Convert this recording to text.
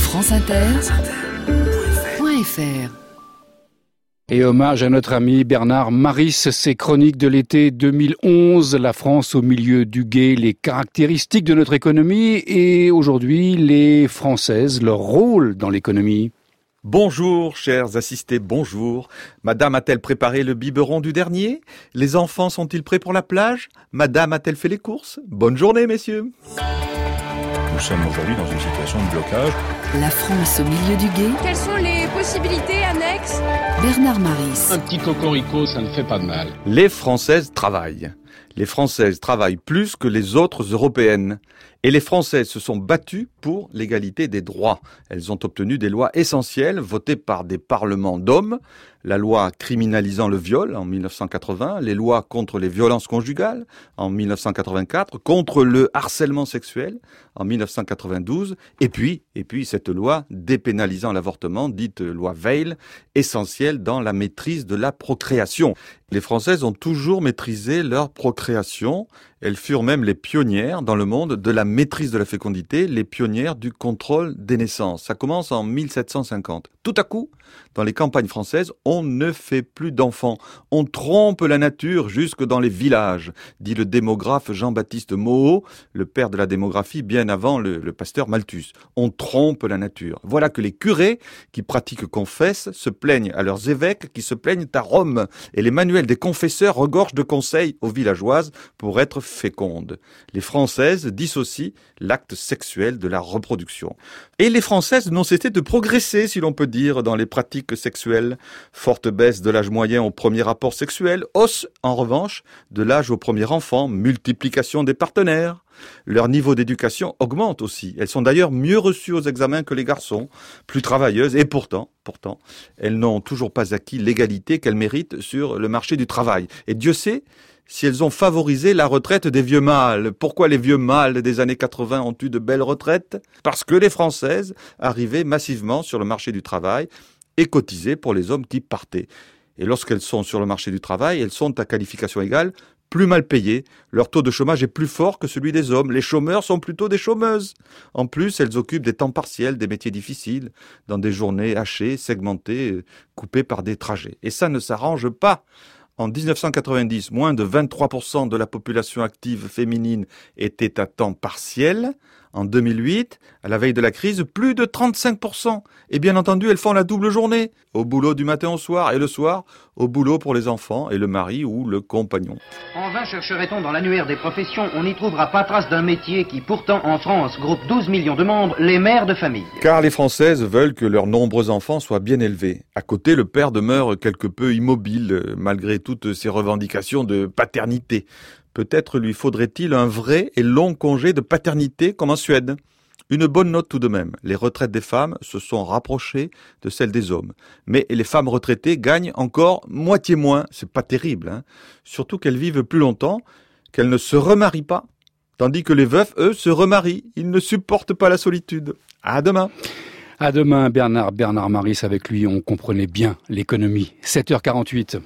franceinter.fr. Et hommage à notre ami Bernard Maris, ses chroniques de l'été 2011, la France au milieu du gué, les caractéristiques de notre économie et aujourd'hui les Françaises, leur rôle dans l'économie. Bonjour, chers assistés, bonjour. Madame a-t-elle préparé le biberon du dernier? Les enfants sont-ils prêts pour la plage? Madame a-t-elle fait les courses? Bonne journée, messieurs. Nous sommes aujourd'hui dans une situation de blocage. La France au milieu du gué. Quelles sont les possibilités annexes? Bernard Maris. Un petit cocorico, ça ne fait pas de mal. Les Françaises travaillent. Les Françaises travaillent plus que les autres Européennes. Et les Françaises se sont battues pour l'égalité des droits. Elles ont obtenu des lois essentielles votées par des parlements d'hommes. La loi criminalisant le viol en 1980, les lois contre les violences conjugales en 1984, contre le harcèlement sexuel en 1992, et puis cette loi dépénalisant l'avortement, dite loi Veil, essentielle dans la maîtrise de la procréation. Les Françaises ont toujours maîtrisé leur procréation. Elles furent même les pionnières dans le monde de la maîtrise de la fécondité, les pionnières du contrôle des naissances. Ça commence en 1750. Tout à coup, dans les campagnes françaises, on ne fait plus d'enfants. On trompe la nature jusque dans les villages, dit le démographe Jean-Baptiste Moreau, le père de la démographie bien avant le pasteur Malthus. On trompe la nature. Voilà que les curés qui pratiquent confessent se plaignent à leurs évêques qui se plaignent à Rome. Et les manuels des confesseurs regorgent de conseils aux villageoises pour être fécondes. Les Françaises dissocient l'acte sexuel de la reproduction. Et les Françaises n'ont cessé de progresser, si l'on peut dire, dans les pratiques sexuelles. Forte baisse de l'âge moyen au premier rapport sexuel, hausse, en revanche, de l'âge au premier enfant, multiplication des partenaires. Leur niveau d'éducation augmente aussi. Elles sont d'ailleurs mieux reçues aux examens que les garçons, plus travailleuses, et pourtant, elles n'ont toujours pas acquis l'égalité qu'elles méritent sur le marché du travail. Et Dieu sait si elles ont favorisé la retraite des vieux mâles. Pourquoi les vieux mâles des années 80 ont eu de belles retraites? Parce que les Françaises arrivaient massivement sur le marché du travail et cotisaient pour les hommes qui partaient. Et lorsqu'elles sont sur le marché du travail, elles sont à qualification égale plus mal payées. Leur taux de chômage est plus fort que celui des hommes. Les chômeurs sont plutôt des chômeuses. En plus, elles occupent des temps partiels, des métiers difficiles, dans des journées hachées, segmentées, coupées par des trajets. Et ça ne s'arrange pas. En 1990, moins de 23% de la population active féminine était à temps partiel. En 2008, à la veille de la crise, plus de 35%. Et bien entendu, elles font la double journée, au boulot du matin au soir, et le soir, au boulot pour les enfants et le mari ou le compagnon. En vain chercherait-on dans l'annuaire des professions, on n'y trouvera pas trace d'un métier qui, pourtant, en France, groupe 12 millions de membres, les mères de famille. Car les Françaises veulent que leurs nombreux enfants soient bien élevés. À côté, le père demeure quelque peu immobile, malgré toutes ses revendications de paternité. Peut-être lui faudrait-il un vrai et long congé de paternité comme en Suède. Une bonne note tout de même. Les retraites des femmes se sont rapprochées de celles des hommes. Mais les femmes retraitées gagnent encore moitié moins. C'est pas terrible, hein. Surtout qu'elles vivent plus longtemps, qu'elles ne se remarient pas. Tandis que les veufs, eux, se remarient. Ils ne supportent pas la solitude. À demain. À demain, Bernard Maris. Avec lui, on comprenait bien l'économie. 7h48.